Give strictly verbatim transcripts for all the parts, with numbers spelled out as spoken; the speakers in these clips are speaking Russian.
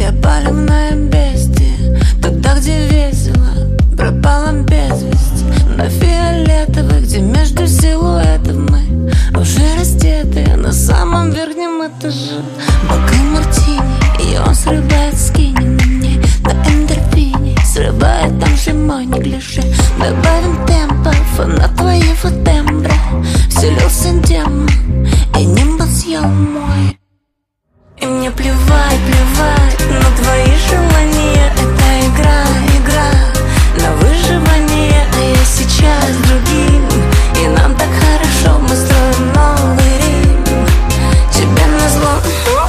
Я полюбная бестия, туда, где весело, пропала без вести. На фиолетовых, где между силуэтов мы уже раздетые на самом верхнем этаже. Бокал мартини, и он срывает скини на мне, на эндорфине, срывает там же мой неглиже. Добавим темпов на твоего тембра, вселился демон, и нимб съел мой. И мне плевать, плевать на твои желания. Это игра, игра на выживание. А я сейчас с другим, и нам так хорошо. Мы строим новый Рим, тебе назло.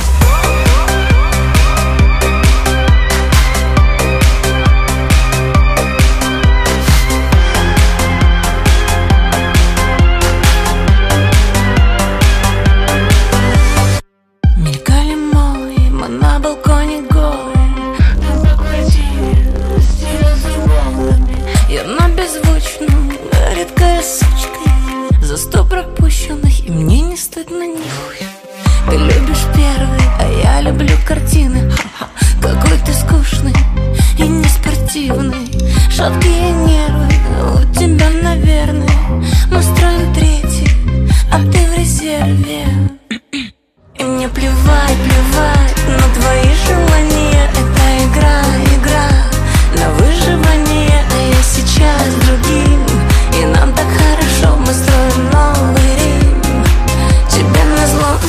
Мелькали молнии, мы на балконе голые, на квартире, стены за волнами. Я на беззвучном, редкая сучка, за сто пропущенных, и мне не стыдно нихуя. Ты любишь первый, а я люблю картины. Ха-ха, какой ты скучный и неспортивный. Шаткие нервы у тебя, наверное. Мы строим третий, а ты в резерве. И мне плевать, плевать на твои желания. Это игра, игра на выживание. А я сейчас с другим, и нам так хорошо. Мы строим новый Рим, тебе назло.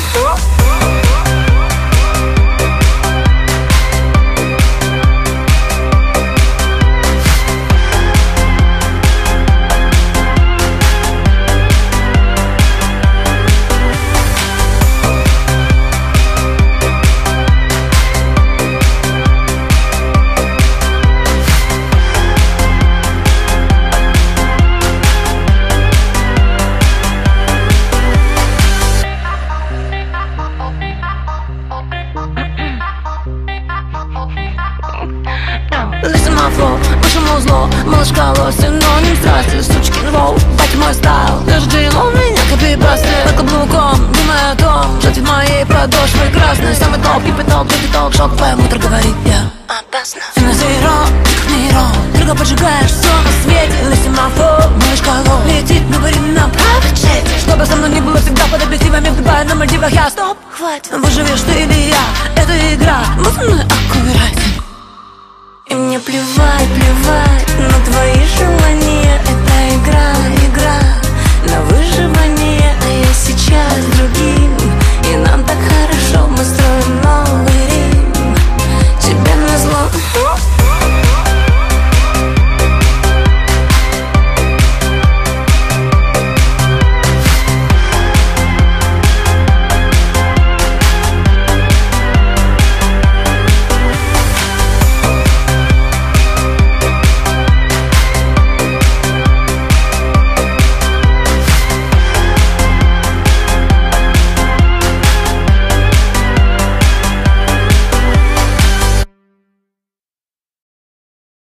Лысый мафло, высшему зло, малышка лось, синоним страсти, сучкин воу, бать мой стайл. Даже джейлон меня копипасты, под каблуком, думая о том, что ты в моей подошве красной. Самый топ, и поток, где ток, шок, твоя мутр говорит, я опасно. Ты на зеро, нейрон, дорого поджигаешь все на свете. Лысый мафло, малышка ло, летит, говорит на правый джет. Чтобы со мной не было всегда под объективами, в Дубае, на Мальдивах, я стоп, хватит. Выживешь ты или я, это игра, вот со мной аккуратен. И мне плевать, плевать на твои